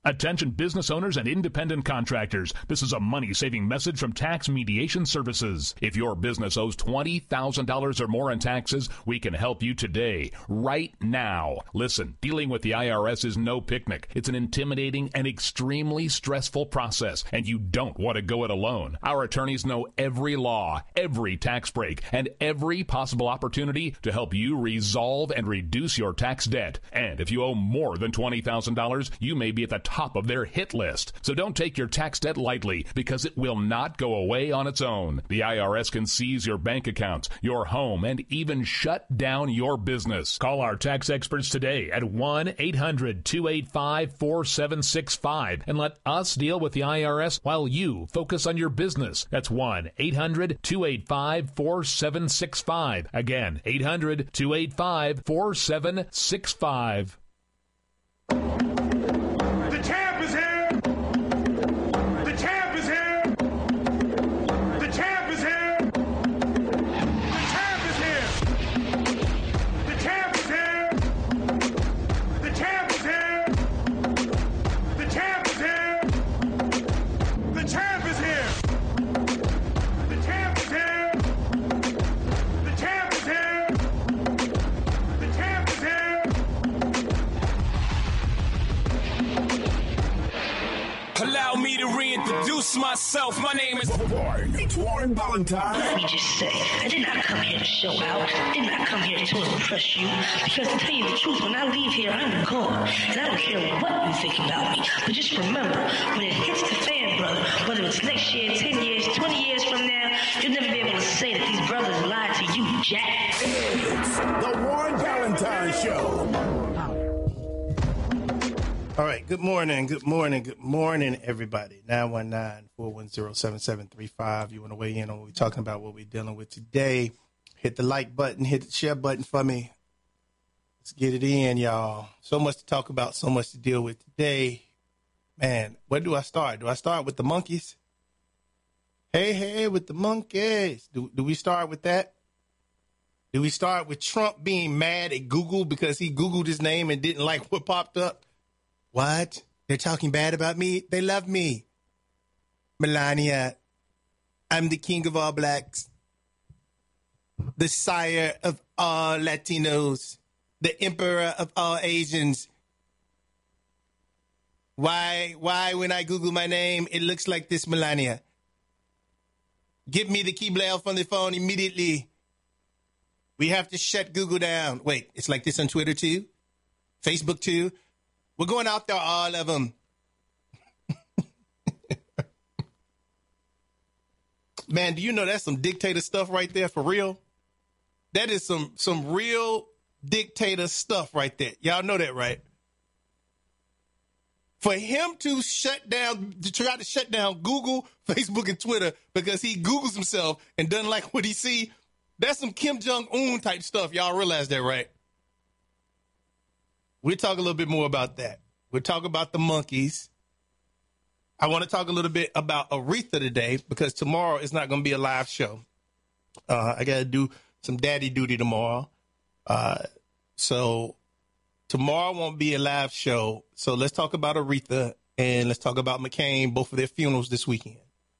Attention business owners and independent contractors. This is a money-saving message from Tax Mediation Services. If your business owes $20,000 or more in taxes, we can help you today, right now. Listen, dealing with the IRS is no picnic. It's an intimidating and extremely stressful process, and you don't want to go it alone. Our attorneys know every law, every tax break, and every possible opportunity to help you resolve and reduce your tax debt. And if you owe more than $20,000, you may be at the top of their hit list. So don't take your tax debt lightly, because it will not go away on its own. The IRS can seize your bank accounts, your home, and even shut down your business. Call our tax experts today at 1-800-285-4765 and let us deal with the IRS while you focus on your business. That's 1-800-285-4765. Again, 800-285-4765. The champ is here! The champ is here! The champ is here! The champ is here! The champ is here! The champ is here! The champ is here! The champ is here! The champ is here! The champ is here! The champ is here! Allow me to reintroduce myself. My name is Warren. It's Warren Valentine. Let me just say, I did not come here to show out. I did not come here to impress you. Because to tell you the truth, when I leave here, I'm gone. And I don't care what you think about me. But just remember, when it hits the fan, brother, whether it's next year, 10 years, 20 years from now, you'll never be able to say that these brothers lied to you, Jack. It's the Warren Valentine Show. All right, good morning, everybody. 919-410-7735. You want to weigh in on what we're talking about, what we're dealing with today, hit the like button, hit the share button for me. Let's get it in, y'all. So much to talk about, so much to deal with today. Man, where do I start? Do I start with the monkeys? Hey, with the monkeys. Do we start with that? Do we start with Trump being mad at Google because he Googled his name and didn't like what popped up? What? They're talking bad about me? They love me. Melania, I'm the king of all blacks, the sire of all Latinos, the emperor of all Asians. Why when I Google my name, it looks like this, Melania? Give me the keyblade from the phone immediately. We have to shut Google down. Wait, it's like this on Twitter too? Facebook too? We're going out there, all of them. Man, do you know that's some dictator stuff right there for real? That is some real dictator stuff right there. Y'all know that, right? For him to try to shut down Google, Facebook, and Twitter because he Googles himself and doesn't like what he see, that's some Kim Jong-un type stuff. Y'all realize that, right? We'll talk a little bit more about that. We'll talk about the monkeys. I want to talk a little bit about Aretha today because tomorrow is not going to be a live show. I got to do some daddy duty tomorrow. So tomorrow won't be a live show. So let's talk about Aretha and let's talk about McCain, both of their funerals this weekend.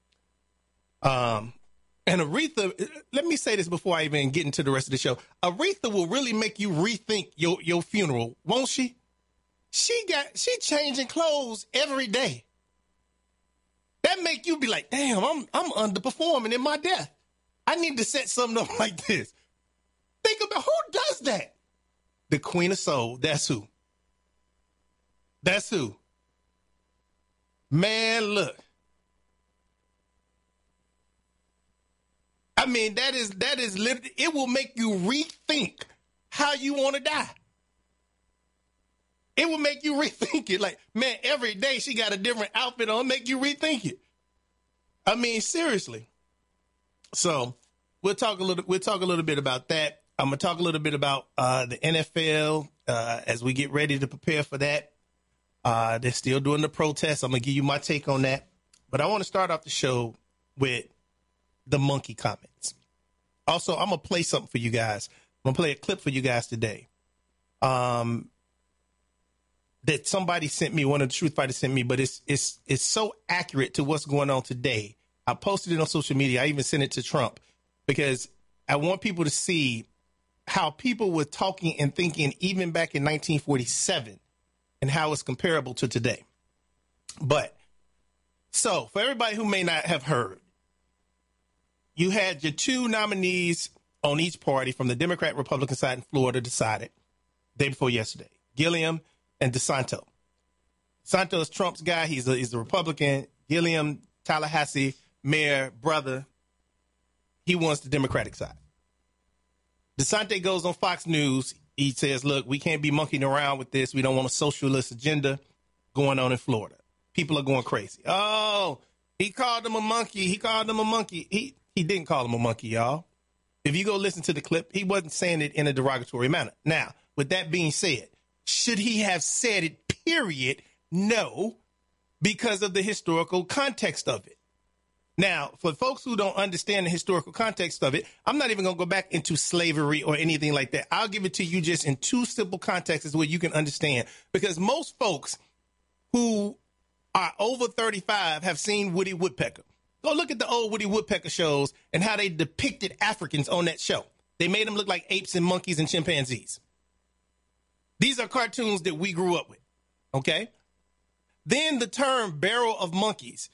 And Aretha, let me say this before I even get into the rest of the show. Aretha will really make you rethink your funeral, won't she? She changing clothes every day. That make you be like, damn, I'm underperforming in my death. I need to set something up like this. Think about who does that? The Queen of Soul. That's who. That's who. Man, look. I mean, that is literally, it will make you rethink how you want to die. It will make you rethink it. Like, man, every day she got a different outfit on, make you rethink it. I mean, seriously. So we'll talk a little bit about that. I'm gonna talk a little bit about the NFL as we get ready to prepare for that. They're still doing the protests. I'm gonna give you my take on that. But I want to start off the show with the monkey comments. Also, I'm going to play something for you guys. I'm going to play a clip for you guys today. that somebody sent me, one of the Truth Fighters sent me, but it's so accurate to what's going on today. I posted it on social media. I even sent it to Trump because I want people to see how people were talking and thinking even back in 1947 and how it's comparable to today. But so for everybody who may not have heard, you had your two nominees on each party from the Democrat Republican side in Florida decided day before yesterday, Gilliam and DeSanto. DeSanto is Trump's guy. He's a Republican. Gilliam, Tallahassee mayor, brother. He wants the Democratic side. DeSanto goes on Fox News. He says, look, we can't be monkeying around with this. We don't want a socialist agenda going on in Florida. People are going crazy. Oh, he called him a monkey. He called him a monkey. He didn't call him a monkey, y'all. If you go listen to the clip, he wasn't saying it in a derogatory manner. Now, with that being said, should he have said it, period? No, because of the historical context of it. Now, for folks who don't understand the historical context of it, I'm not even going to go back into slavery or anything like that. I'll give it to you just in two simple contexts where you can understand. Because most folks who are over 35 have seen Woody Woodpecker. Go look at the old Woody Woodpecker shows and how they depicted Africans on that show. They made them look like apes and monkeys and chimpanzees. These are cartoons that we grew up with, okay? Then the term barrel of monkeys,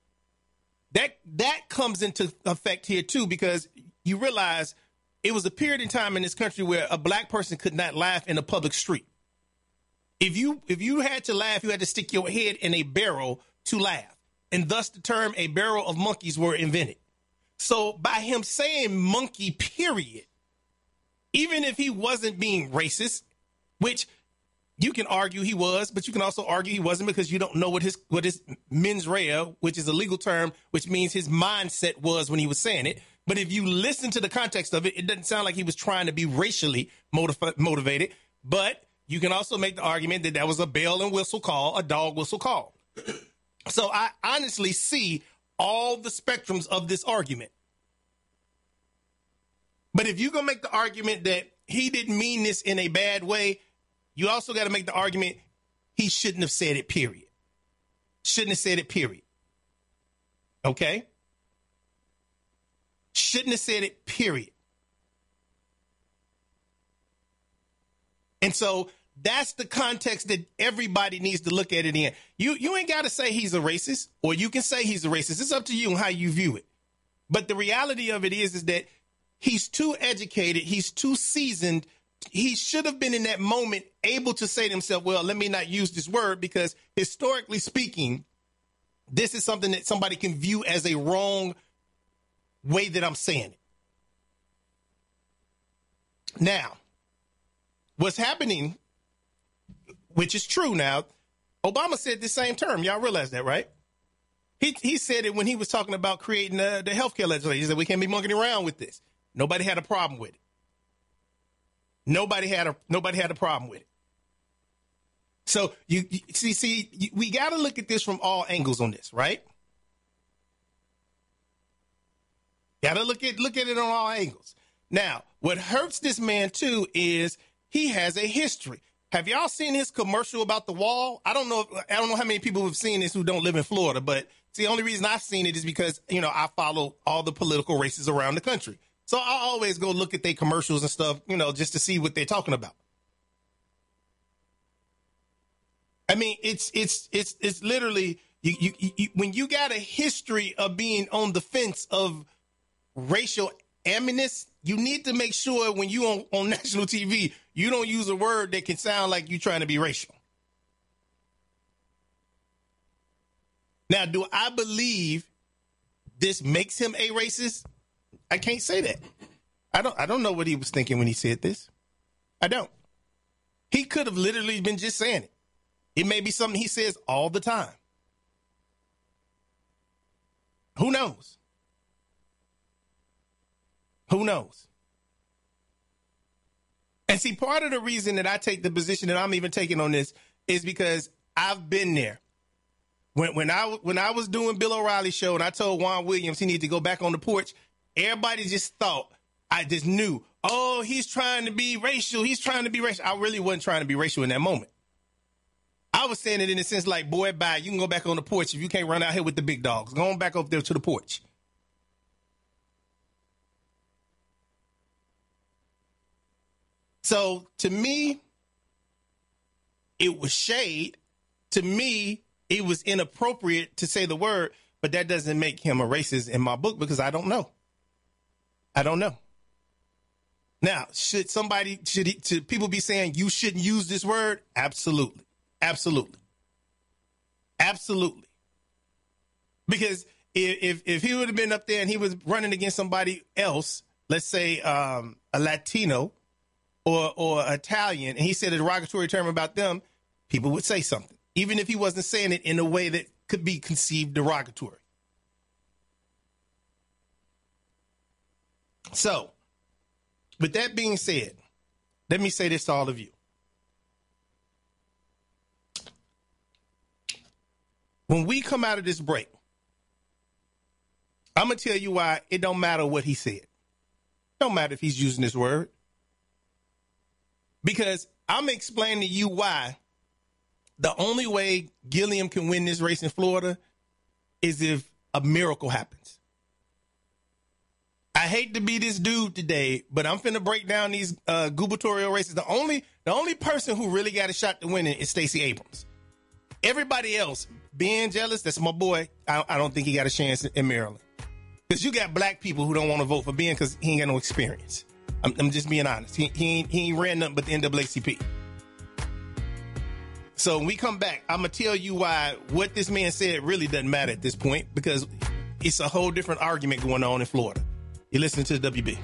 that comes into effect here too, because you realize it was a period in time in this country where a black person could not laugh in a public street. If you had to laugh, you had to stick your head in a barrel to laugh. And thus the term a barrel of monkeys were invented. So by him saying monkey, period, even if he wasn't being racist, which you can argue he was, but you can also argue he wasn't because you don't know what his mens rea, which is a legal term, which means his mindset was when he was saying it. But if you listen to the context of it, it doesn't sound like he was trying to be racially motivated. But you can also make the argument that was a bell and whistle call, a dog whistle call. So I honestly see all the spectrums of this argument. But if you're going to make the argument that he didn't mean this in a bad way, you also got to make the argument he shouldn't have said it, period. Shouldn't have said it, period. Okay? Shouldn't have said it, period. And so that's the context that everybody needs to look at it in. You ain't got to say he's a racist, or you can say he's a racist. It's up to you and how you view it. But the reality of it is that he's too educated. He's too seasoned. He should have been in that moment able to say to himself, well, let me not use this word because historically speaking, this is something that somebody can view as a wrong way that I'm saying it. Now, what's happening, which is true now, Obama said the same term. Y'all realize that, right? He said it when he was talking about creating the healthcare legislation. He said we can't be monkeying around with this. Nobody had a problem with it. Nobody had a problem with it. So you see, we got to look at this from all angles on this, right? Got to look at it on all angles. Now, what hurts this man too is he has a history. Have y'all seen his commercial about the wall? I don't know how many people have seen this who don't live in Florida, but the only reason I've seen it is because, I follow all the political races around the country. So I always go look at their commercials and stuff, just to see what they're talking about. I mean, it's literally you when you got a history of being on the fence of racial animus, you need to make sure when you on national TV, you don't use a word that can sound like you're trying to be racial. Now, do I believe this makes him a racist? I can't say that. I don't know what he was thinking when he said this. I don't. He could have literally been just saying it. It may be something he says all the time. Who knows? Who knows? And see, part of the reason that I take the position that I'm even taking on this is because I've been there. When I was doing Bill O'Reilly's show and I told Juan Williams he needed to go back on the porch, everybody just thought, I just knew, oh, he's trying to be racial. He's trying to be racial. I really wasn't trying to be racial in that moment. I was saying it in a sense like, boy, bye. You can go back on the porch if you can't run out here with the big dogs. Go on back over there to the porch. So to me, it was shade. To me, it was inappropriate to say the word, but that doesn't make him a racist in my book because I don't know. I don't know. Now, should people be saying you shouldn't use this word? Absolutely. Absolutely. Absolutely. Because if he would have been up there and he was running against somebody else, let's say a Latino or Italian, and he said a derogatory term about them, people would say something, even if he wasn't saying it in a way that could be conceived derogatory. So, with that being said, let me say this to all of you. When we come out of this break, I'm going to tell you why it don't matter what he said. It don't matter if he's using this word. Because I'm explaining to you why the only way Gilliam can win this race in Florida is if a miracle happens. I hate to be this dude today, but I'm finna break down these gubernatorial races. The only person who really got a shot to win it is Stacey Abrams. Everybody else, Ben Jealous, that's my boy. I don't think he got a chance in Maryland. Because you got black people who don't want to vote for Ben because he ain't got no experience. I'm just being honest. He ain't ran nothing but the NAACP. So when we come back, I'm going to tell you why what this man said really doesn't matter at this point, because it's a whole different argument going on in Florida. You're listening to the WB.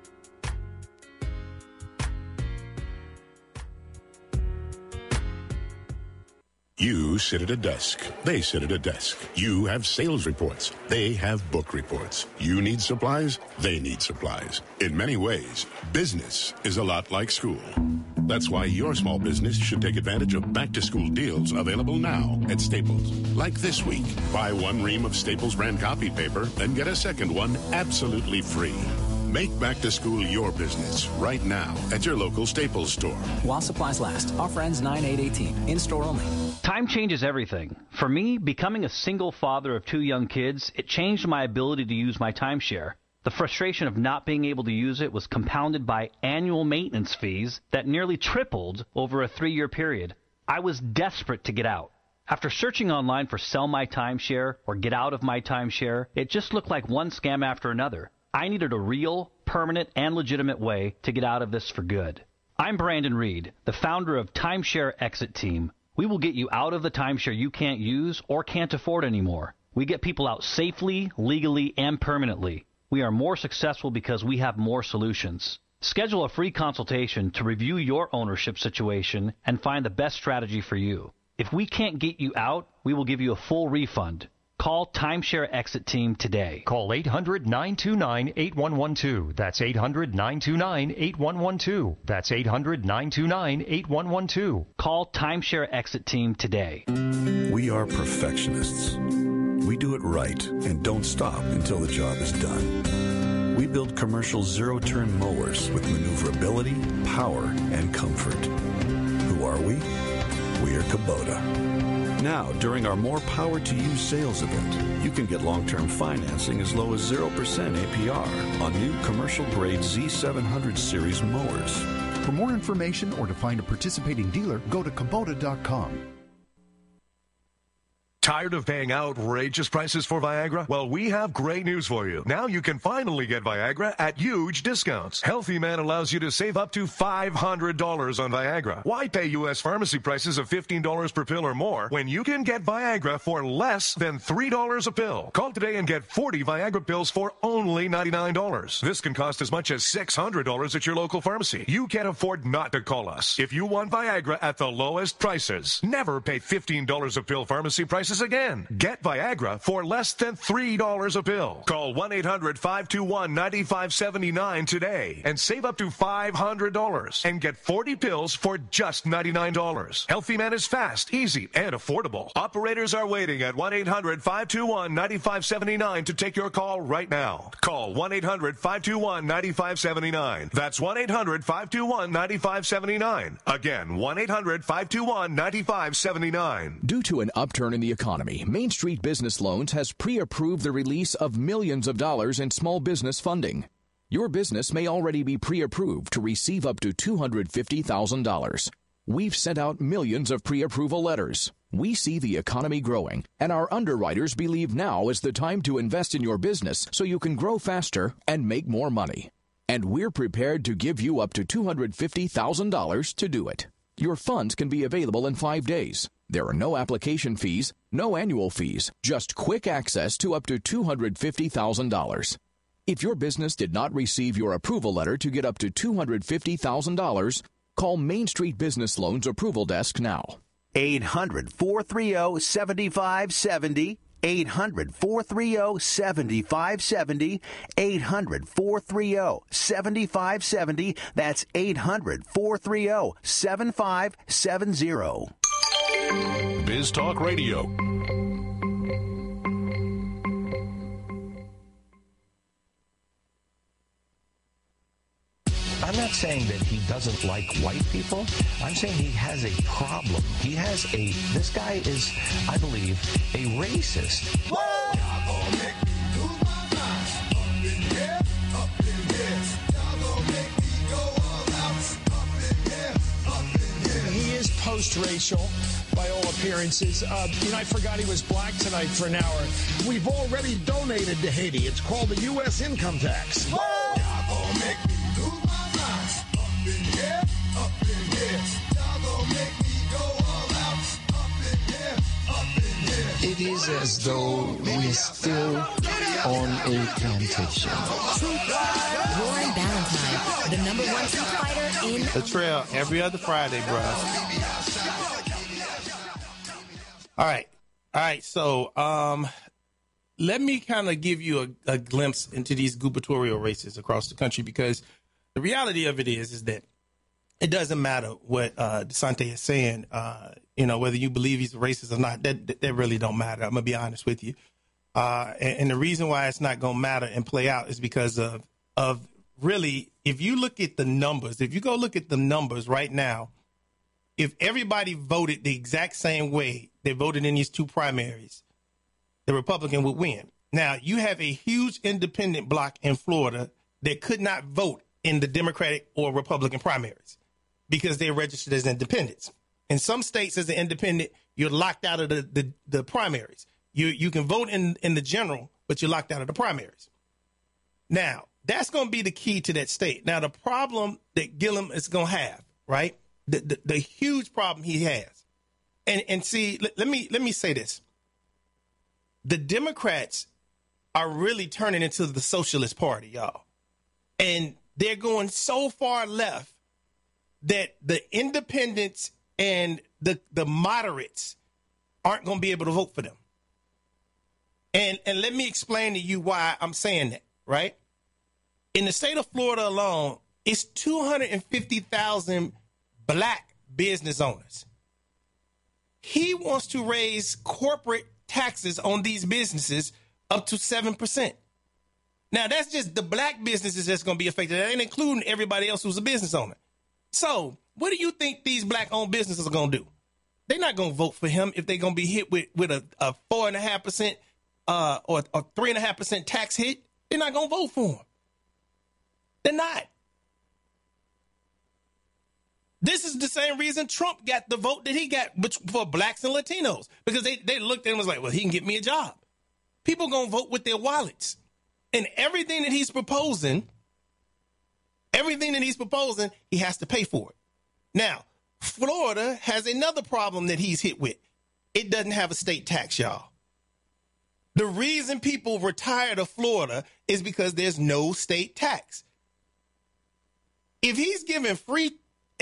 You sit at a desk. They sit at a desk. You have sales reports. They have book reports. You need supplies. They need supplies. In many ways, business is a lot like school. That's why your small business should take advantage of back-to-school deals available now at Staples. Like this week, buy one ream of Staples brand copy paper and get a second one absolutely free. Make back to school your business right now at your local Staples store. While supplies last. Offer ends 9/8/18. In-store only. Time changes everything. For me, becoming a single father of 2 young kids, it changed my ability to use my timeshare. The frustration of not being able to use it was compounded by annual maintenance fees that nearly tripled over a 3-year period. I was desperate to get out. After searching online for Sell My Timeshare or Get Out of My Timeshare, it just looked like one scam after another. I needed a real, permanent, and legitimate way to get out of this for good. I'm Brandon Reed, the founder of Timeshare Exit Team. We will get you out of the timeshare you can't use or can't afford anymore. We get people out safely, legally, and permanently. We are more successful because we have more solutions. Schedule a free consultation to review your ownership situation and find the best strategy for you. If we can't get you out, we will give you a full refund. Call Timeshare Exit Team today. Call 800-929-8112. That's 800-929-8112. That's 800-929-8112. Call Timeshare Exit Team today. We are perfectionists. We do it right and don't stop until the job is done. We build commercial zero-turn mowers with maneuverability, power, and comfort. Who are we? We are Kubota. Now, during our More Power to You sales event, you can get long-term financing as low as 0% APR on new commercial-grade Z700 series mowers. For more information or to find a participating dealer, go to Kubota.com. Tired of paying outrageous prices for Viagra? Well, we have great news for you. Now you can finally get Viagra at huge discounts. Healthy Man allows you to save up to $500 on Viagra. Why pay U.S. pharmacy prices of $15 per pill or more when you can get Viagra for less than $3 a pill? Call today and get 40 Viagra pills for only $99. This can cost as much as $600 at your local pharmacy. You can't afford not to call us. If you want Viagra at the lowest prices, never pay $15 a pill pharmacy prices prices again. Get Viagra for less than $3 a pill. Call 1-800-521-9579 today and save up to $500 and get 40 pills for just $99. Healthy Man is fast, easy, and affordable. Operators are waiting at 1-800-521-9579 to take your call right now. Call 1-800-521-9579. That's 1-800-521-9579. Again, 1-800-521-9579. Due to an upturn in the economy, Main Street Business Loans has pre-approved the release of millions of dollars in small business funding. Your business may already be pre-approved to receive up to $250,000. We've sent out millions of pre-approval letters. We see the economy growing, and our underwriters believe now is the time to invest in your business so you can grow faster and make more money. And we're prepared to give you up to $250,000 to do it. Your funds can be available in 5 days. There are no application fees, no annual fees, just quick access to up to $250,000. If your business did not receive your approval letter to get up to $250,000, call Main Street Business Loans Approval Desk now. 800-430-7570. 800-430-7570. 800-430-7570. That's 800-430-7570. Biz Talk Radio. I'm not saying that he doesn't like white people. I'm saying he has a problem. This guy is, I believe, a racist. He is post-racial by all appearances. I forgot he was black tonight for an hour. We've already donated to Haiti. It's called the U.S. income tax. It is as though we're still on a plantation. Warren Ballantyne, the number one truth fighter in The Trail, every other Friday, bro. All right. So, let me kind of give you a glimpse into these gubernatorial races across the country, because the reality of it is that it doesn't matter what DeSantis is saying, whether you believe he's a racist or not, that really don't matter. I'm going to be honest with you. And the reason why it's not going to matter and play out is because of really, if you look at the numbers, if you go look at the numbers right now, if everybody voted the exact same way they voted in these two primaries, the Republican would win. Now, you have a huge independent bloc in Florida that could not vote in the Democratic or Republican primaries because they're registered as independents. In some states, as an independent, you're locked out of the primaries. You can vote in the general, but you're locked out of the primaries. Now, that's going to be the key to that state. Now, the problem that Gillum is going to have, right? The huge problem he has. And see, let me say this. The Democrats are really turning into the Socialist Party, y'all. And they're going so far left that the independents and the moderates aren't going to be able to vote for them. And let me explain to you why I'm saying that, right? In the state of Florida alone, it's 250,000 black business owners. He wants to raise corporate taxes on these businesses up to 7%. Now, that's just the black businesses that's going to be affected. That ain't including everybody else who's a business owner. So what do you think these black-owned businesses are going to do? They're not going to vote for him if they're going to be hit with a 4.5% or 3.5% tax hit. They're not going to vote for him. They're not. This is the same reason Trump got the vote that he got for blacks and Latinos, because they looked at him and was like, well, he can get me a job. People going to vote with their wallets. And everything that he's proposing, he has to pay for it. Now, Florida has another problem that he's hit with. It doesn't have a state tax, y'all. The reason people retire to Florida is because there's no state tax. If he's giving free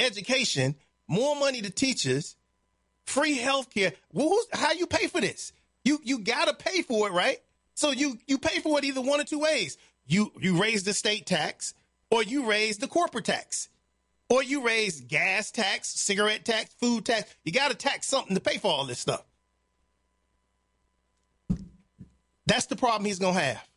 education, more money to teachers, free health care, how you pay for this? You got to pay for it, right? So you pay for it either one or two ways. You raise the state tax, or you raise the corporate tax, or you raise gas tax, cigarette tax, food tax. You got to tax something to pay for all this stuff. That's the problem he's going to have.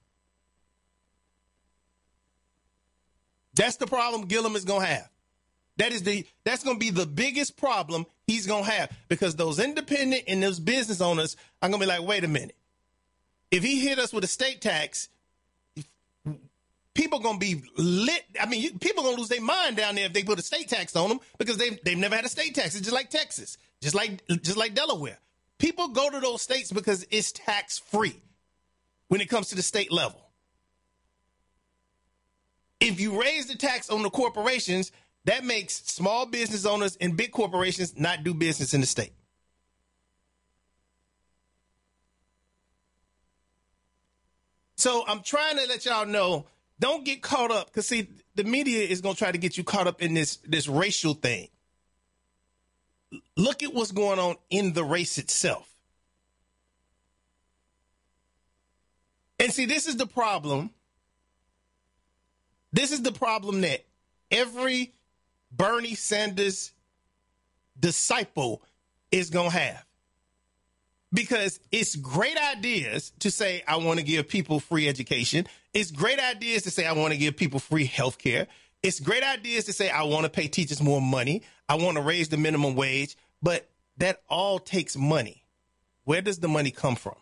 That's the problem Gillum is going to have. That's going to be the biggest problem he's going to have, because those independent and those business owners are going to be like, wait a minute. If he hit us with a state tax, people going to be lit. I mean, people going to lose their mind down there if they put a state tax on them, because they've never had a state tax. It's just like Texas, just like Delaware. People go to those states because it's tax free when it comes to the state level. If you raise the tax on the corporations, that makes small business owners and big corporations not do business in the state. So I'm trying to let y'all know, don't get caught up, because, see, the media is going to try to get you caught up in this racial thing. Look at what's going on in the race itself. And see, this is the problem. This is the problem that every Bernie Sanders disciple is going to have. Because it's great ideas to say, I want to give people free education. It's great ideas to say, I want to give people free health care. It's great ideas to say, I want to pay teachers more money. I want to raise the minimum wage. But that all takes money. Where does the money come from?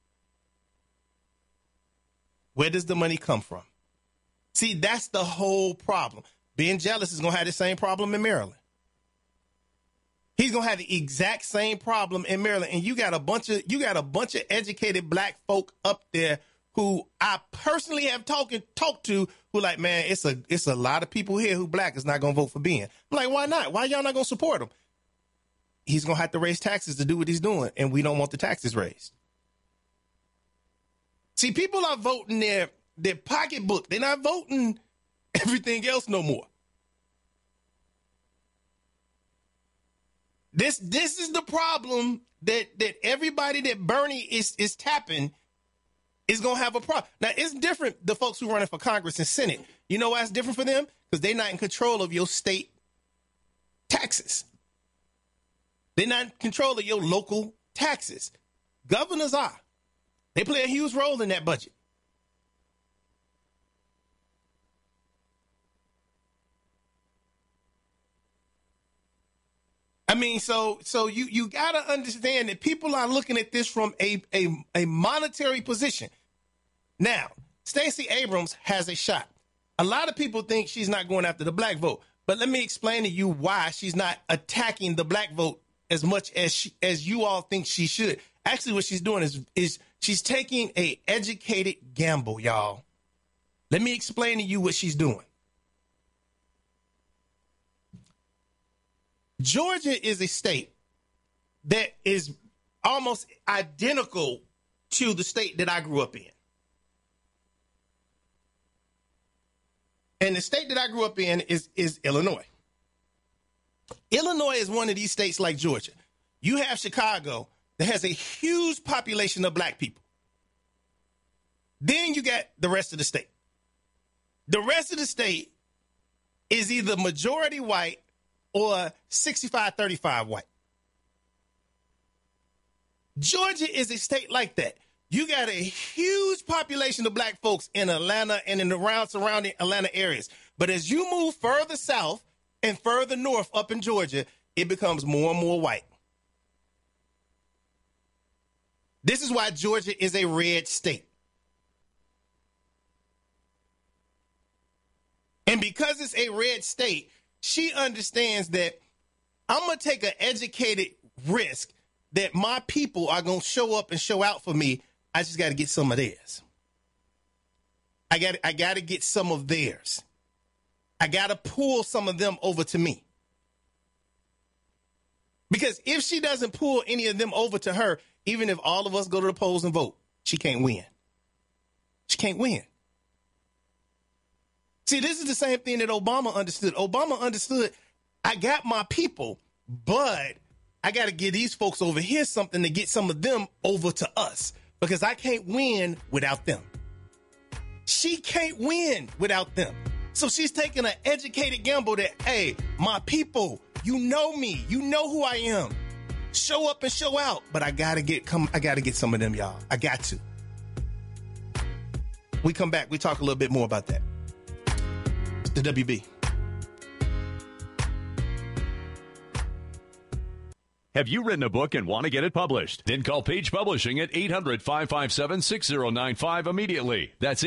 Where does the money come from? See, that's the whole problem. Ben Jealous is going to have the same problem in Maryland. He's going to have the exact same problem in Maryland. And you got a bunch of educated black folk up there who I personally have talked to who like, man, it's a lot of people here who black is not going to vote for Ben. I'm like, why not? Why y'all not going to support him? He's going to have to raise taxes to do what he's doing, and we don't want the taxes raised. See, people are voting their pocketbook. They're not voting everything else no more. This is the problem that everybody that Bernie is tapping is going to have a problem. Now, it's different, the folks who are running for Congress and Senate. You know why it's different for them? Because they're not in control of your state taxes. They're not in control of your local taxes. Governors are. They play a huge role in that budget. I mean, so you got to understand that people are looking at this from a monetary position. Now, Stacey Abrams has a shot. A lot of people think she's not going after the black vote, but let me explain to you why she's not attacking the black vote as much as you all think she should. Actually, what she's doing is she's taking a educated gamble, y'all. Let me explain to you what she's doing. Georgia is a state that is almost identical to the state that I grew up in. And the state that I grew up in is Illinois. Illinois is one of these states like Georgia. You have Chicago that has a huge population of black people. Then you got the rest of the state. The rest of the state is either majority white or 65-35 white. Georgia is a state like that. You got a huge population of black folks in Atlanta and in the surrounding Atlanta areas. But as you move further south and further north up in Georgia, it becomes more and more white. This is why Georgia is a red state. And because it's a red state, she understands that I'm going to take an educated risk that my people are going to show up and show out for me. I just got to get some of theirs. I got to get some of theirs. I got to pull some of them over to me. Because if she doesn't pull any of them over to her, even if all of us go to the polls and vote, she can't win. She can't win. See, this is the same thing that Obama understood. Obama understood, I got my people, but I got to give these folks over here something to get some of them over to us because I can't win without them. She can't win without them. So she's taking an educated gamble that, hey, my people, you know me. You know who I am. Show up and show out. But I got to get some of them, y'all. I got to. We come back. We talk a little bit more about that. It's the WB. Have you written a book and want to get it published? Then call Page Publishing at 800-557-6095 immediately. That's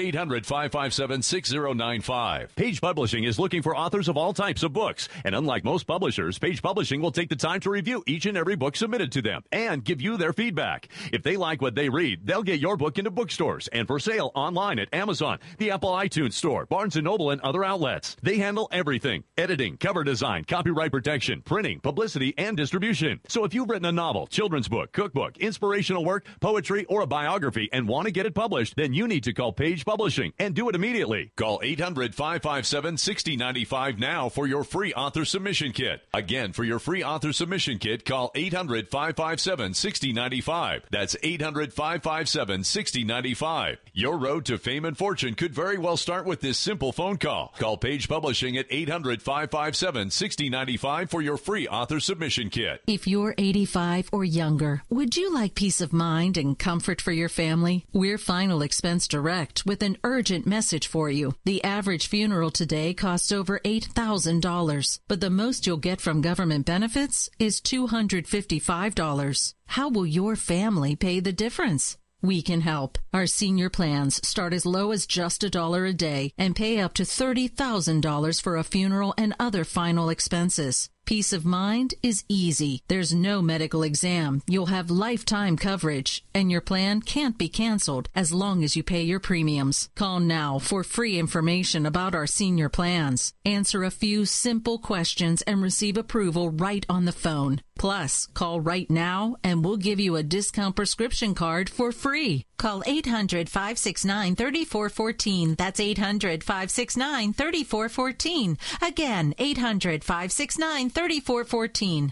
800-557-6095. Page Publishing is looking for authors of all types of books. And unlike most publishers, Page Publishing will take the time to review each and every book submitted to them and give you their feedback. If they like what they read, they'll get your book into bookstores and for sale online at Amazon, the Apple iTunes Store, Barnes & Noble, and other outlets. They handle everything: editing, cover design, copyright protection, printing, publicity, and distribution. So if you've written a novel, children's book, cookbook, inspirational work, poetry, or a biography and want to get it published, then you need to call Page Publishing and do it immediately. Call 800-557-6095 now for your free author submission kit. Again, for your free author submission kit, call 800-557-6095. That's 800-557-6095. Your road to fame and fortune could very well start with this simple phone call. Call Page Publishing at 800-557-6095 for your free author submission kit. If you're 85 or younger, would you like peace of mind and comfort for your family? We're Final Expense Direct with an urgent message for you. The average funeral today costs over $8,000, but the most you'll get from government benefits is $255. How will your family pay the difference? We can help. Our senior plans start as low as just $1 a day and pay up to $30,000 for a funeral and other final expenses. Peace of mind is easy. There's no medical exam. You'll have lifetime coverage, and your plan can't be canceled as long as you pay your premiums. Call now for free information about our senior plans. Answer a few simple questions and receive approval right on the phone. Plus, call right now and we'll give you a discount prescription card for free. Call 800-569-3414. That's 800-569-3414. Again, 800-569-3414.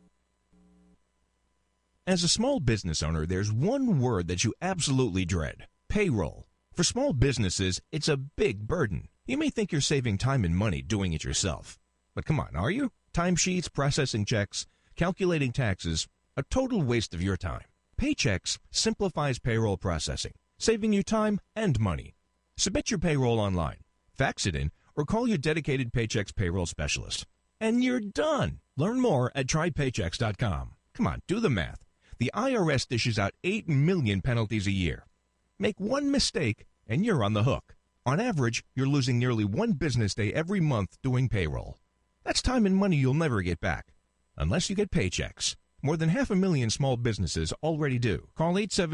As a small business owner, there's one word that you absolutely dread: payroll. For small businesses, it's a big burden. You may think you're saving time and money doing it yourself. But come on, are you? Timesheets, processing checks, calculating taxes, a total waste of your time. Paychex simplifies payroll processing, saving you time and money. Submit your payroll online, fax it in, or call your dedicated Paychex payroll specialist. And you're done. Learn more at trypaychex.com. Come on, do the math. The IRS dishes out 8 million penalties a year. Make one mistake, and you're on the hook. On average, you're losing nearly one business day every month doing payroll. That's time and money you'll never get back, unless you get Paychex. More than 500,000 small businesses already do. Call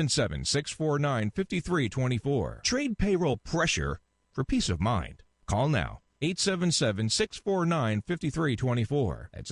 877-649-5324. Trade payroll pressure for peace of mind. Call now. 877-649-5324. That's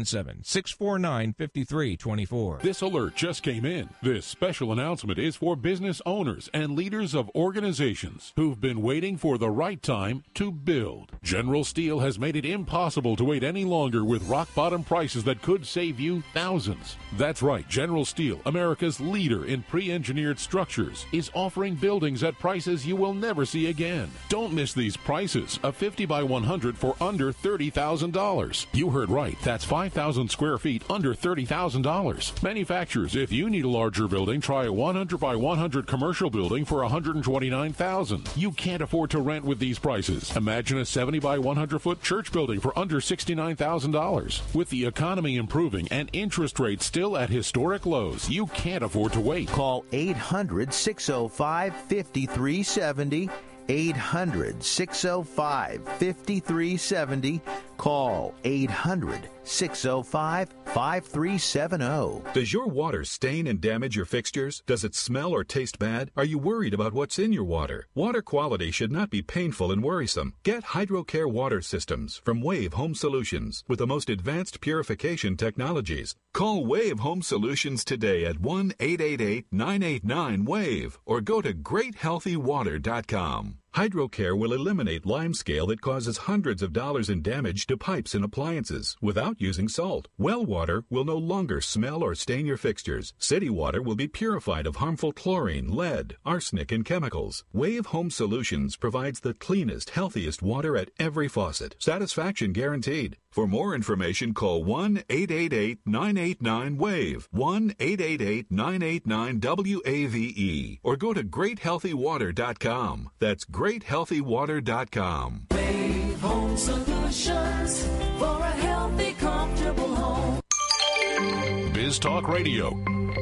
877-649-5324. This alert just came in. This special announcement is for business owners and leaders of organizations who've been waiting for the right time to build. General Steel has made it impossible to wait any longer with rock-bottom prices that could save you thousands. That's right. General Steel, America's leader in pre-engineered structures, is offering buildings at prices you will never see again. Don't miss these prices. A 50 by 100 for under $30,000. You heard right. That's 5,000 square feet under $30,000. Manufacturers, if you need a larger building, try a 100 by 100 commercial building for $129,000. You can't afford to rent with these prices. Imagine a 70 by 100 foot church building for under $69,000. With the economy improving and interest rates still at historic lows, you can't afford to wait. Call 800-605-5370. 800-605-5370. Call 800-605-5370. Does your water stain and damage your fixtures? Does it smell or taste bad? Are you worried about what's in your water? Water quality should not be painful and worrisome. Get HydroCare water systems from Wave Home Solutions with the most advanced purification technologies. Call Wave Home Solutions today at 1-888-989-WAVE or go to GreatHealthyWater.com. HydroCare will eliminate limescale that causes hundreds of dollars in damage to pipes and appliances without using salt. Well water will no longer smell or stain your fixtures. City water will be purified of harmful chlorine, lead, arsenic, and chemicals. Wave Home Solutions provides the cleanest, healthiest water at every faucet. Satisfaction guaranteed. For more information, call 1-888-989-WAVE, 1-888-989-WAVE, or go to GreatHealthyWater.com. That's GreatHealthyWater.com. Wave Home Solutions for a healthy, comfortable home. Biz Talk Radio.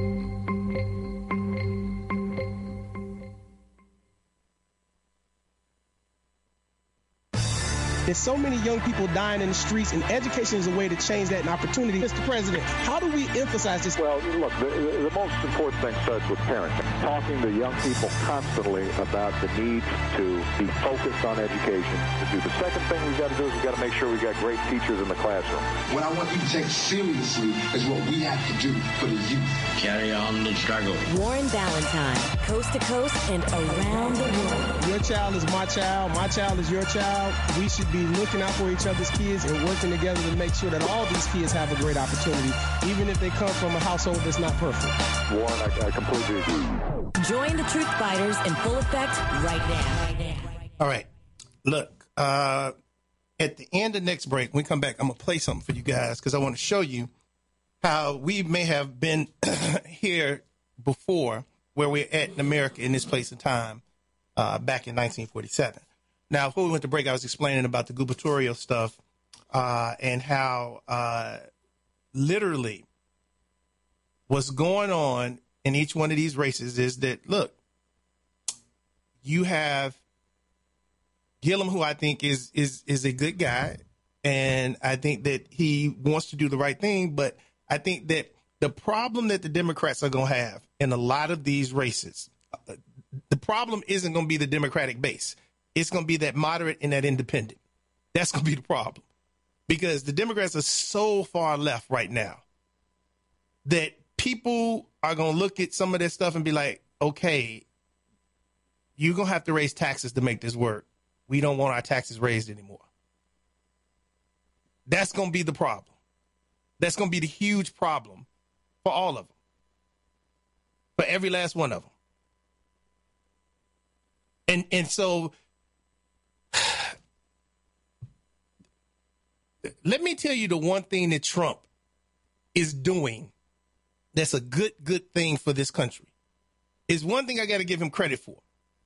There's so many young people dying in the streets, and education is a way to change that, an opportunity. Mr. President, how do we emphasize this? Well, look, the most important thing starts with parents. Talking to young people constantly about the need to be focused on education. The second thing we've got to do is we've got to make sure we've got great teachers in the classroom. What I want you to take seriously is what we have to do for the youth. Carry on the struggle. Warren Valentine, coast to coast and around the world. Your child is my child is your child. We should be looking out for each other's kids and working together to make sure that all these kids have a great opportunity, even if they come from a household that's not perfect. Warren, I completely agree. Join the Truth Fighters in full effect right now. All right. Look, at the end of next break, when we come back, I'm going to play something for you guys because I want to show you how we may have been here before where we're at in America in this place and time back in 1947. Now, before we went to break, I was explaining about the gubernatorial stuff and how literally what's going on in each one of these races is that, look, you have Gillum, who I think is a good guy, and I think that he wants to do the right thing, but I think that the problem that the Democrats are going to have in a lot of these races, the problem isn't going to be the Democratic base. It's going to be that moderate and that independent. That's going to be the problem because the Democrats are so far left right now that people are going to look at some of this stuff and be like, okay, you're going to have to raise taxes to make this work. We don't want our taxes raised anymore. That's going to be the problem. That's going to be the huge problem for all of them, for every last one of them. And so let me tell you the one thing that Trump is doing that's a good thing for this country is one thing I got to give him credit for.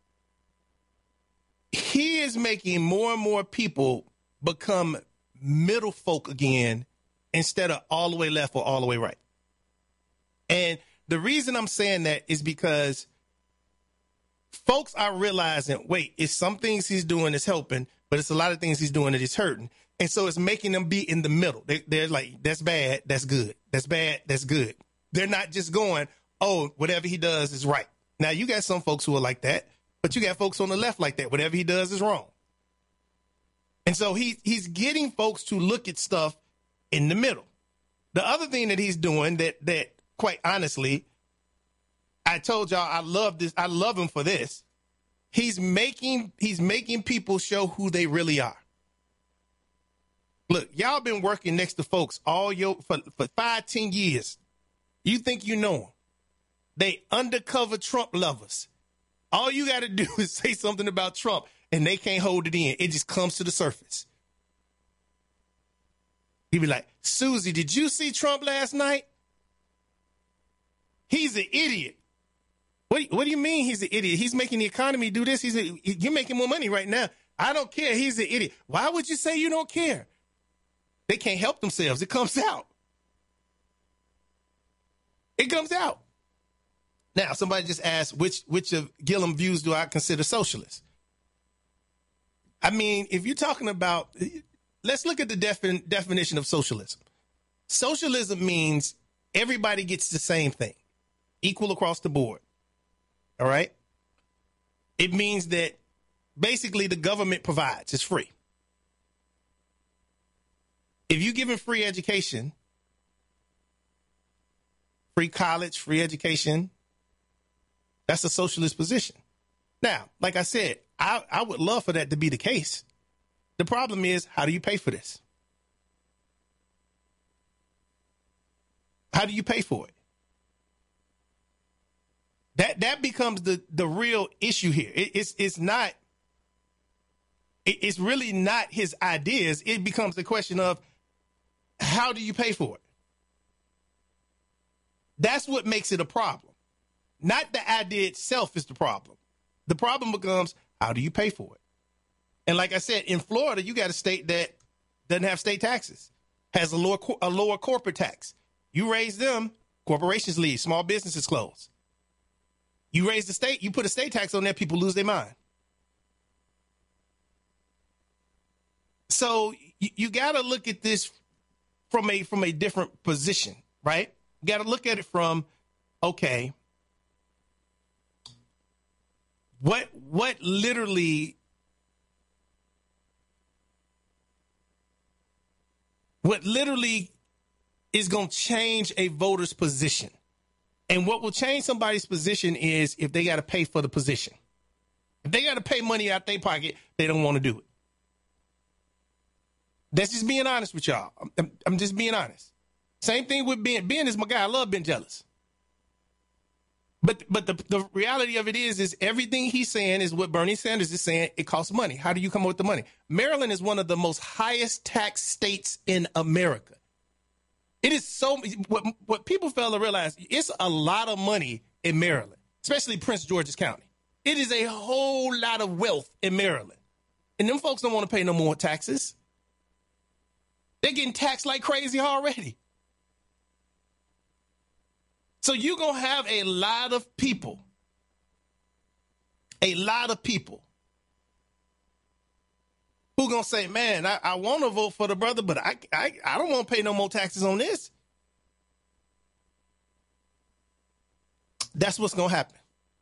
He is making more and more people become middle folk again instead of all the way left or all the way right. And the reason I'm saying that is because folks are realizing, wait, it's some things he's doing that's helping, but it's a lot of things he's doing that is hurting. And so it's making them be in the middle. They're like, that's bad, that's good. That's bad, that's good. They're not just going, oh, whatever he does is right. Now, you got some folks who are like that, but you got folks on the left like that. Whatever he does is wrong. And so he's getting folks to look at stuff in the middle. The other thing that he's doing that quite honestly, I told y'all I love this. I love him for this. He's making people show who they really are. Look, y'all been working next to folks for 5-10 years. You think you know them. They undercover Trump lovers. All you got to do is say something about Trump and they can't hold it in. It just comes to the surface. He'd be like, Susie, did you see Trump last night? He's an idiot. What do you mean he's an idiot? He's making the economy do this. You're making more money right now. I don't care. He's an idiot. Why would you say you don't care? They can't help themselves. It comes out. It comes out. Now, somebody just asked, which of Gillum views do I consider socialist? I mean, if you're talking about, let's look at the definition of socialism. Socialism means everybody gets the same thing, equal across the board. All right? It means that basically the government provides. It's free. If you give them free education, free college, free education, that's a socialist position. Now, like I said, I would love for that to be the case. The problem is, how do you pay for this? How do you pay for it? That becomes the real issue here. It's really not his ideas. It becomes a question of, how do you pay for it? That's what makes it a problem. Not the idea itself is the problem. The problem becomes, how do you pay for it? And like I said, in Florida, you got a state that doesn't have state taxes, has a lower corporate tax. You raise them, corporations leave, small businesses close. You raise the state, you put a state tax on there, people lose their mind. So you got to look at this from a different position, right? You got to look at it from, okay, what literally is going to change a voter's position? And what will change somebody's position is if they got to pay for the position. If they got to pay money out their pocket, they don't want to do it. That's just being honest with y'all. I'm just being honest. Same thing with Ben. Ben is my guy. I love Ben Jealous. But the reality of it is everything he's saying is what Bernie Sanders is saying. It costs money. How do you come up with the money? Maryland is one of the most highest tax states in America. It is so what people fail to realize. It's a lot of money in Maryland, especially Prince George's County. It is a whole lot of wealth in Maryland, and them folks don't want to pay no more taxes. They're getting taxed like crazy already. So you're going to have a lot of people who going to say, man, I want to vote for the brother, but I don't want to pay no more taxes on this. That's what's going to happen.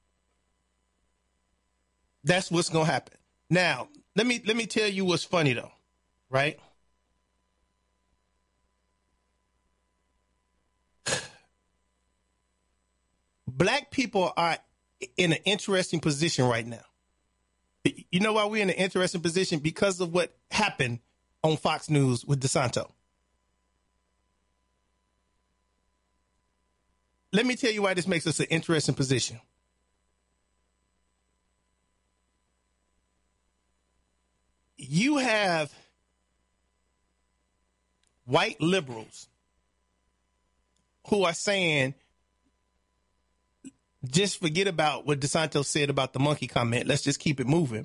That's what's going to happen. Now, let me tell you what's funny, though, right? Black people are in an interesting position right now. You know why we're in an interesting position? Because of what happened on Fox News with DeSanto. Let me tell you why this makes us an interesting position. You have white liberals who are saying, just forget about what DeSanto said about the monkey comment. Let's just keep it moving.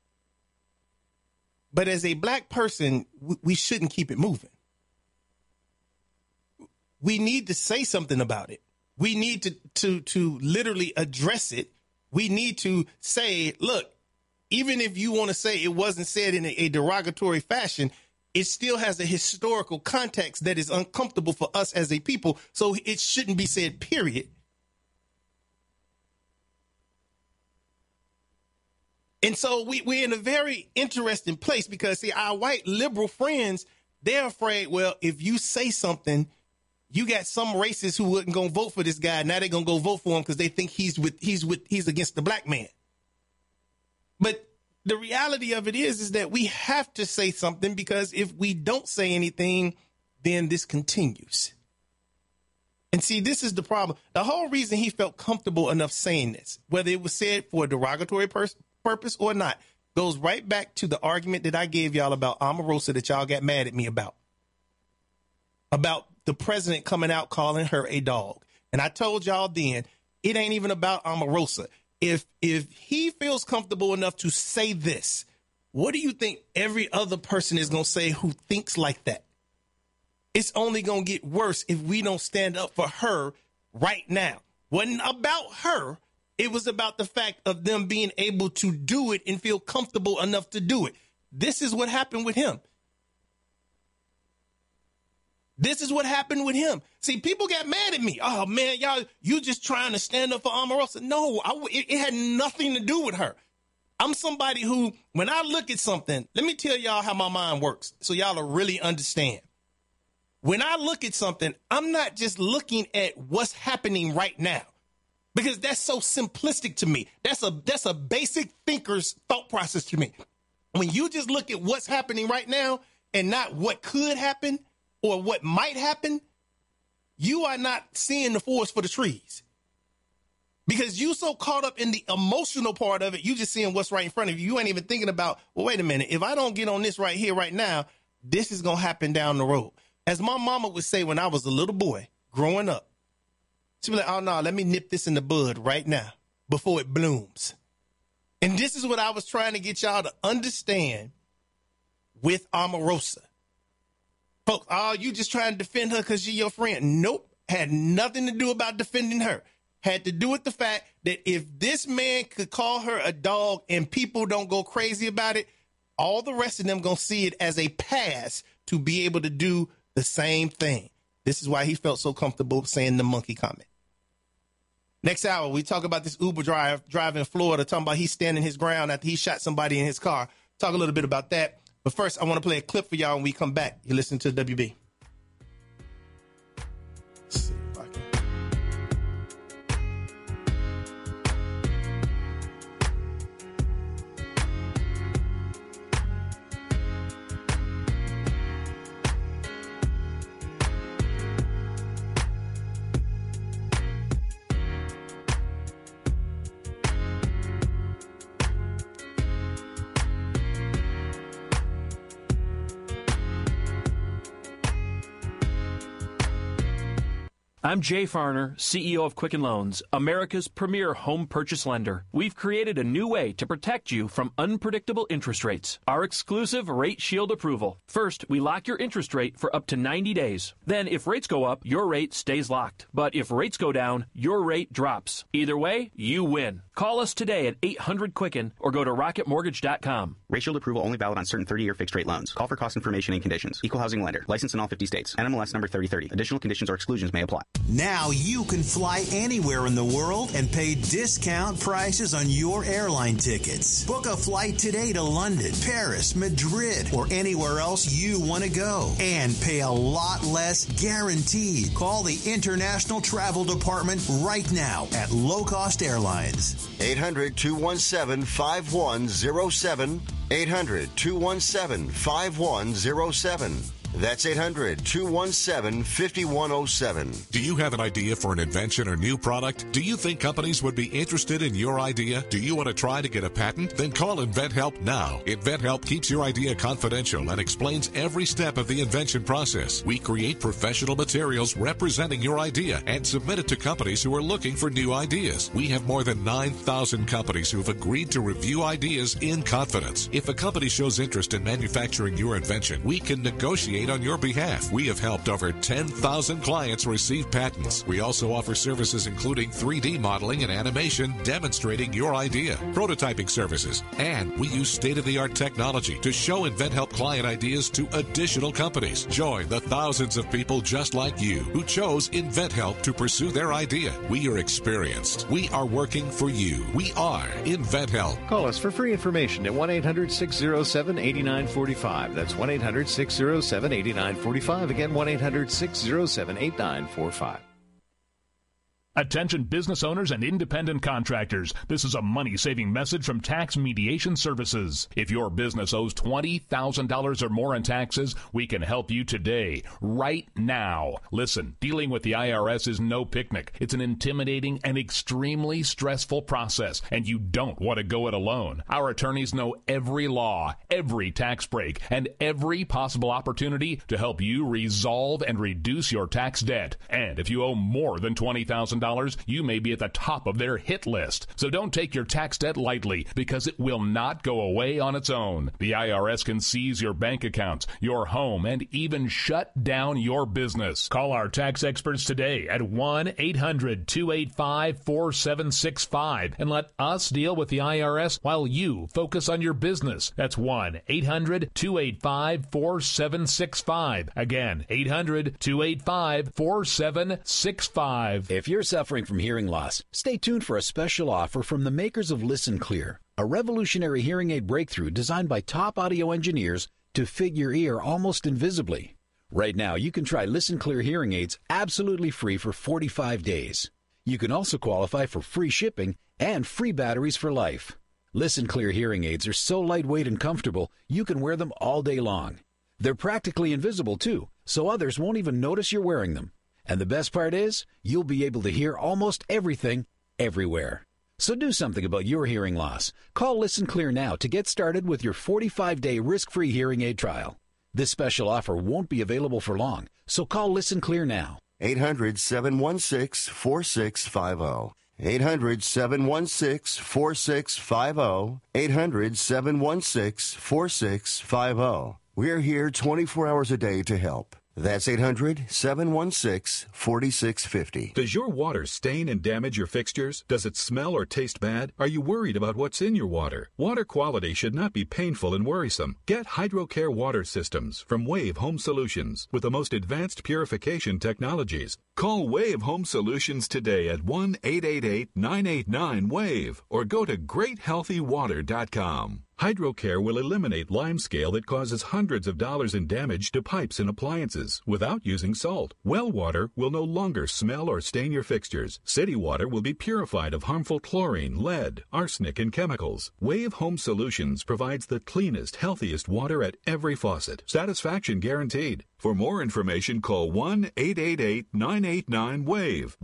But as a black person, we shouldn't keep it moving. We need to say something about it. We need to literally address it. We need to say, look, even if you want to say it wasn't said in a derogatory fashion, it still has a historical context that is uncomfortable for us as a people. So it shouldn't be said, period. And so we're in a very interesting place because, see, our white liberal friends, they're afraid, well, if you say something, you got some racists who wasn't going to vote for this guy. Now they're going to go vote for him because they think he's against the black man. But the reality of it is that we have to say something, because if we don't say anything, then this continues. And see, this is the problem. The whole reason he felt comfortable enough saying this, whether it was said for a derogatory purpose or not, goes right back to the argument that I gave y'all about Omarosa that y'all got mad at me about the president coming out calling her a dog. And I told y'all then, it ain't even about Omarosa. If he feels comfortable enough to say this, what do you think every other person is going to say who thinks like that? It's only going to get worse if we don't stand up for her right now. Wasn't about her. It was about the fact of them being able to do it and feel comfortable enough to do it. This is what happened with him. This is what happened with him. See, people got mad at me. Oh, man, y'all, you just trying to stand up for Omarosa. No, it had nothing to do with her. I'm somebody who, when I look at something, let me tell y'all how my mind works so y'all will really understand. When I look at something, I'm not just looking at what's happening right now. because that's so simplistic to me. That's a basic thinker's thought process to me. When you just look at what's happening right now and not what could happen or what might happen, you are not seeing the forest for the trees. Because you so caught up in the emotional part of it, you just seeing what's right in front of you. You ain't even thinking about, well, wait a minute, if I don't get on this right here, right now, this is going to happen down the road. As my mama would say when I was a little boy growing up, she'd be like, oh, no, let me nip this in the bud right now before it blooms. And this is what I was trying to get y'all to understand with Omarosa. Folks, oh, you just trying to defend her because she's your friend. Nope. Had nothing to do about defending her. Had to do with the fact that if this man could call her a dog and people don't go crazy about it, all the rest of them going to see it as a pass to be able to do the same thing. This is why he felt so comfortable saying the monkey comment. Next hour, we talk about this Uber driver in Florida, talking about he's standing his ground after he shot somebody in his car. Talk a little bit about that. But first, I want to play a clip for y'all when we come back. You listen to WB. Let's see if I can. I'm Jay Farner, CEO of Quicken Loans, America's premier home purchase lender. We've created a new way to protect you from unpredictable interest rates. Our exclusive Rate Shield approval. First, we lock your interest rate for up to 90 days. Then, if rates go up, your rate stays locked. But if rates go down, your rate drops. Either way, you win. Call us today at 800-QUICKEN or go to rocketmortgage.com. Rate Shield approval only valid on certain 30-year fixed-rate loans. Call for cost information and conditions. Equal housing lender. Licensed in all 50 states. NMLS number 3030. Additional conditions or exclusions may apply. Now you can fly anywhere in the world and pay discount prices on your airline tickets. Book a flight today to London, Paris, Madrid, or anywhere else you want to go. And pay a lot less guaranteed. Call the International Travel Department right now at Low Cost Airlines. 800-217-5107. 800-217-5107. That's 800-217-5107. Do you have an idea for an invention or new product? Do you think companies would be interested in your idea? Do you want to try to get a patent? Then call InventHelp now. InventHelp keeps your idea confidential and explains every step of the invention process. We create professional materials representing your idea and submit it to companies who are looking for new ideas. We have more than 9,000 companies who have agreed to review ideas in confidence. If a company shows interest in manufacturing your invention, we can negotiate on your behalf. We have helped over 10,000 clients receive patents. We also offer services including 3D modeling and animation demonstrating your idea, prototyping services, and we use state-of-the-art technology to show InventHelp client ideas to additional companies. Join the thousands of people just like you who chose InventHelp to pursue their idea. We are experienced. We are working for you. We are InventHelp. Call us for free information at 1-800-607-8945. That's 1-800-607-8945. Again, 1-800-607-8945. Attention business owners and independent contractors. This is a money-saving message from Tax Mediation Services. If your business owes $20,000 or more in taxes, we can help you today, right now. Listen, dealing with the IRS is no picnic. It's an intimidating and extremely stressful process, and you don't want to go it alone. Our attorneys know every law, every tax break, and every possible opportunity to help you resolve and reduce your tax debt. And if you owe more than $20,000, you may be at the top of their hit list. So don't take your tax debt lightly, because it will not go away on its own. The IRS can seize your bank accounts, your home, and even shut down your business. Call our tax experts today at 1-800-285-4765 and let us deal with the IRS while you focus on your business. That's 1-800-285-4765. Again, 800-285-4765. If you're suffering from hearing loss, stay tuned for a special offer from the makers of Listen Clear, a revolutionary hearing aid breakthrough designed by top audio engineers to fit your ear almost invisibly. Right now, you can try Listen Clear hearing aids absolutely free for 45 days. You can also qualify for free shipping and free batteries for life. Listen Clear hearing aids are so lightweight and comfortable, you can wear them all day long. They're practically invisible, too, so others won't even notice you're wearing them. And the best part is, you'll be able to hear almost everything, everywhere. So do something about your hearing loss. Call Listen Clear now to get started with your 45-day risk-free hearing aid trial. This special offer won't be available for long, so call Listen Clear now. 800-716-4650. 800-716-4650. 800-716-4650. We're here 24 hours a day to help. That's 800-716-4650. Does your water stain and damage your fixtures? Does it smell or taste bad? Are you worried about what's in your water? Water quality should not be painful and worrisome. Get HydroCare water systems from Wave Home Solutions with the most advanced purification technologies. Call Wave Home Solutions today at 1-888-989-WAVE or go to GreatHealthyWater.com. HydroCare will eliminate limescale that causes hundreds of dollars in damage to pipes and appliances without using salt. Well water will no longer smell or stain your fixtures. City water will be purified of harmful chlorine, lead, arsenic, and chemicals. Wave Home Solutions provides the cleanest, healthiest water at every faucet. Satisfaction guaranteed. For more information, call 1-888-989-WAVE,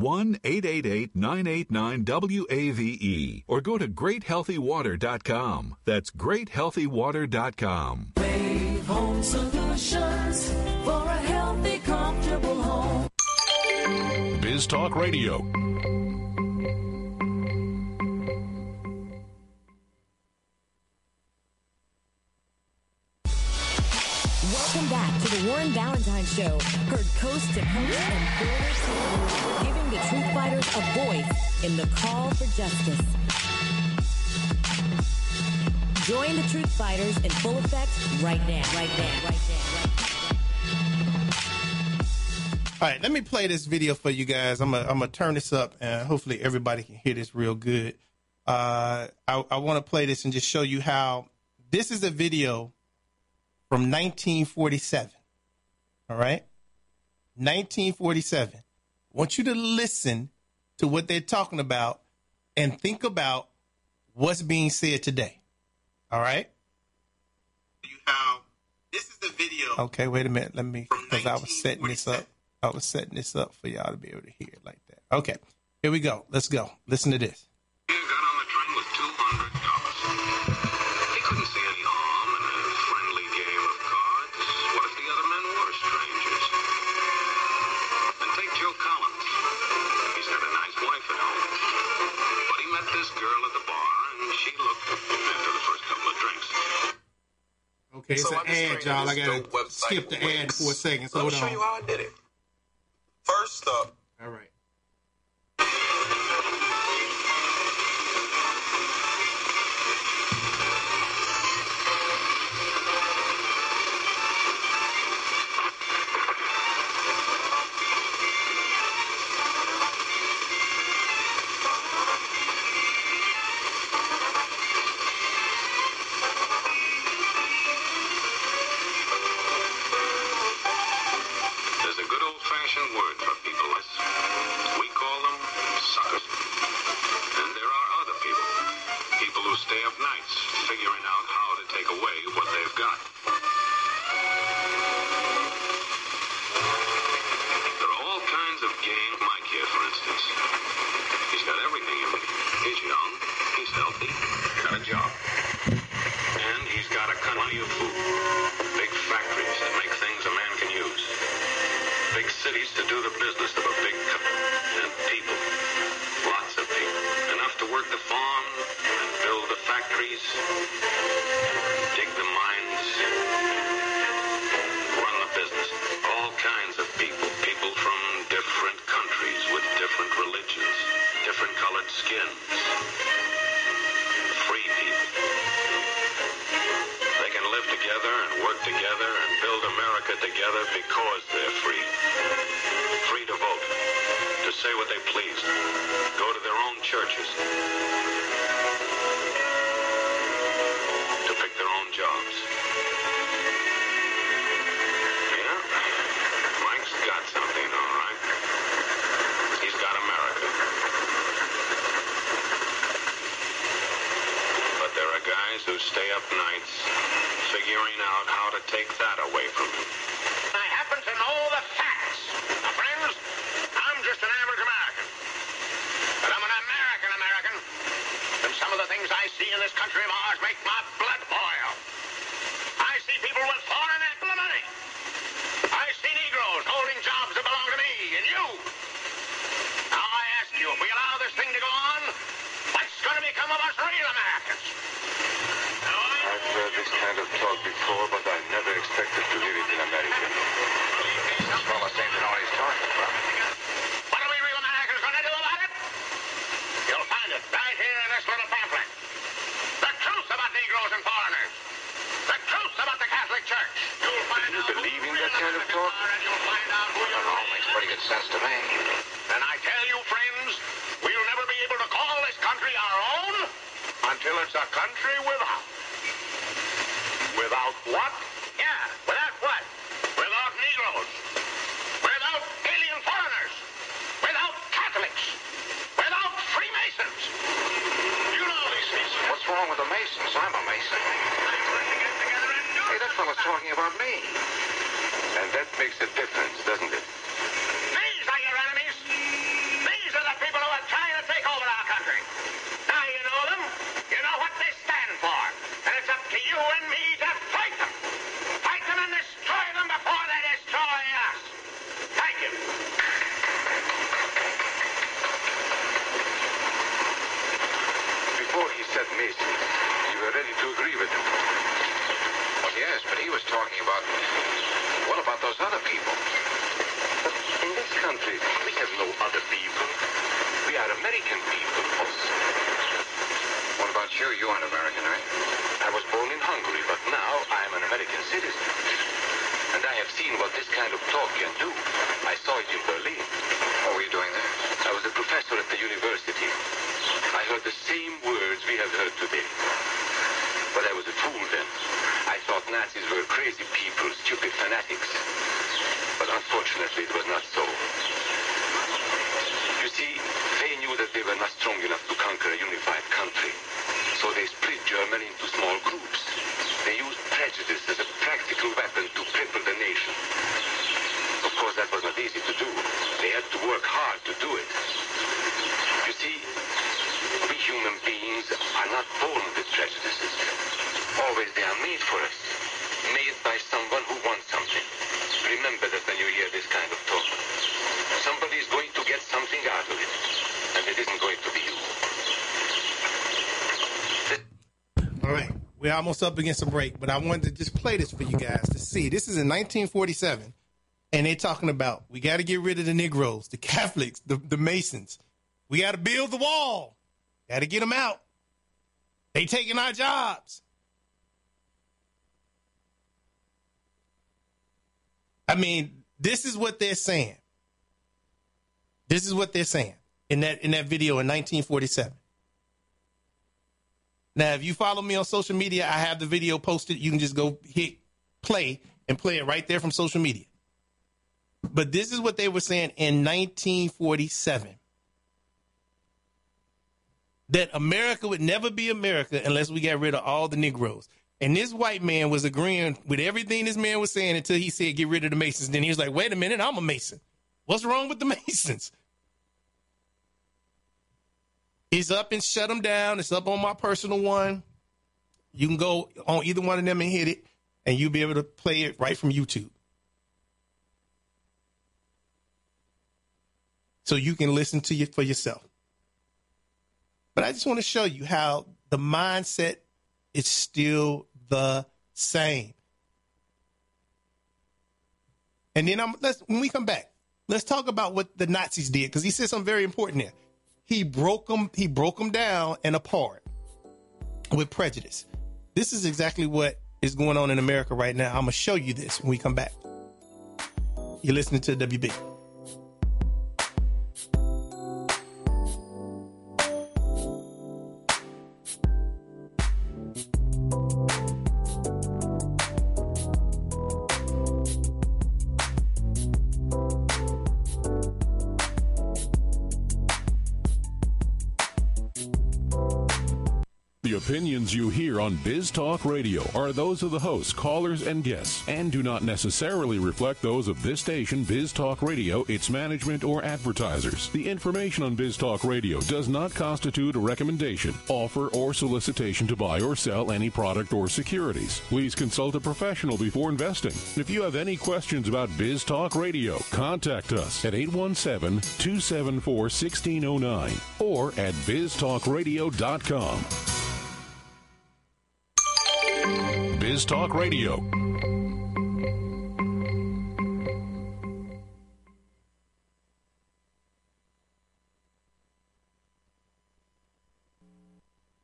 1-888-989-WAVE, or go to GreatHealthyWater.com. That's GreatHealthyWater.com. Wave Home Solutions for a healthy, comfortable home. Biz Talk Radio. Welcome back to the Warren Valentine Show. Heard coast to coast and border to border, giving the truth fighters a voice in the call for justice. Join the truth fighters in full effect right now. All right, let me play this video for you guys. I'm gonna turn this up, and hopefully everybody can hear this real good. I want to play this and just show you how this is a video from 1947. All right, 1947. I want you to listen to what they're talking about and think about what's being said today. All right. This is the video. Okay, wait a minute. Let me, because I was setting this up. I was setting this up for y'all to be able to hear it like that. Okay, here we go. Let's go. Listen to this. He got on the train with $200. He couldn't see any harm in a friendly game of cards. What if the other men were strangers? And take Joe Collins. He's got a nice wife at home. But he met this girl at the bar, and she looked after the first couple of drinks. Okay, it's an ad, y'all. I gotta skip the ad for a second. So Let me show you how I did it. First up. All right. There's a good old-fashioned word for people like us. We call them suckers. And there are other people who stay up nights figuring out how to take away what they've got. There are all kinds of games. Mike here, for instance. He's got everything you need. He's young, he's healthy, got a job. And he's got a plenty of food. Big factories that make things a man can use. Big cities to do the business of a big company. And people. Lots of people. Enough to work the farm and build the factories, dig the mines, run the business. All kinds of people. People from different countries with different religions, different colored skins. Free people. They can live together and work together and build America together because they're free. Free to vote, to say what they please, go to their own churches, to pick their own jobs. Yeah, Mike's got something, all right. He's got America. guys who stay up nights figuring out how to take that away from him. I happen to know the facts. Now, friends, I'm just an average American. But I'm an American. And some of the things I see in this country of ours make my blood boil. I see people with foreign money. I see Negroes holding jobs that belong to me and you. Now I ask you, if we allow this thing to go on, what's going to become of us real Americans? I've heard this kind of talk before, but I never expected to hear it in America. This fella seems to know what he's talking about. What are we real Americans going to do about it? You'll find it right here in this little pamphlet. The truth about Negroes and foreigners. The truth about the Catholic Church. You'll find out. Do you believe in that kind of talk? And you'll find out who you're wrong. Makes pretty good sense to me. And I tell you, friends, we'll never be able to call this country our own until it's a country without. Without what? Yeah, without what? Without Negroes. Without alien foreigners. Without Catholics. Without Freemasons. You know these things. What's wrong with the Masons? I'm a Mason. Hey, that fella's talking about me. And that makes a difference, doesn't it? These are your enemies. These are the people who are trying to take over our country. Now you know them. You know what they stand for. And it's up to you and me to fight them. Fight them and destroy them before they destroy us. Thank you. Before he said Masons, you were ready to agree with him. Well, yes, but he was talking about... What about those other people? But in this country, we have no other people. We are American people also. What about you? You aren't American, right? I was born in Hungary, but now I am an American citizen. And I have seen what this kind of talk can do. I saw it in Berlin. What were you doing there? I was a professor at the university. I heard the same words we have heard today. But I was a fool then. I thought Nazis were crazy people, stupid fanatics. But unfortunately, it was not so. You see, they knew that they were not strong enough to conquer a unified country. So they split Germany into small groups. They used prejudice as a practical weapon to cripple the nation. Of course, that was not easy to do. They had to work hard to do it. You see, we human beings are not born with prejudices. Always they are made for us. Made by someone who wants something. Remember that when you hear this kind of talk. Somebody is going to get something out of it. And it isn't going to be you. All right. We're almost up against a break, but I wanted to just play this for you guys to see. This is in 1947, and they're talking about we got to get rid of the Negroes, the Catholics, the Masons. We got to build the wall. Got to get them out. They taking our jobs. I mean, this is what they're saying. This is what they're saying in that video in 1947. Now, if you follow me on social media, I have the video posted. You can just go hit play and play it right there from social media. But this is what they were saying in 1947. That America would never be America unless we got rid of all the Negroes. And this white man was agreeing with everything this man was saying until he said, get rid of the Masons. Then he was like, wait a minute, I'm a Mason. What's wrong with the Masons? It's up and shut them down. It's up on my personal one. You can go on either one of them and hit it, and you'll be able to play it right from YouTube. So you can listen to it for yourself. But I just want to show you how the mindset is still the same. And then when we come back, let's talk about what the Nazis did, because he said something very important there. He broke them down and apart with prejudice. This is exactly what is going on in America right now. I'm going to show you this when we come back. You're listening to WB. The opinions you hear on Biz Talk Radio are those of the hosts, callers, and guests, and do not necessarily reflect those of this station, Biz Talk Radio, its management, or advertisers. The information on Biz Talk Radio does not constitute a recommendation, offer, or solicitation to buy or sell any product or securities. Please consult a professional before investing. If you have any questions about Biz Talk Radio, contact us at 817-274-1609 or at biztalkradio.com. Biz Talk Radio.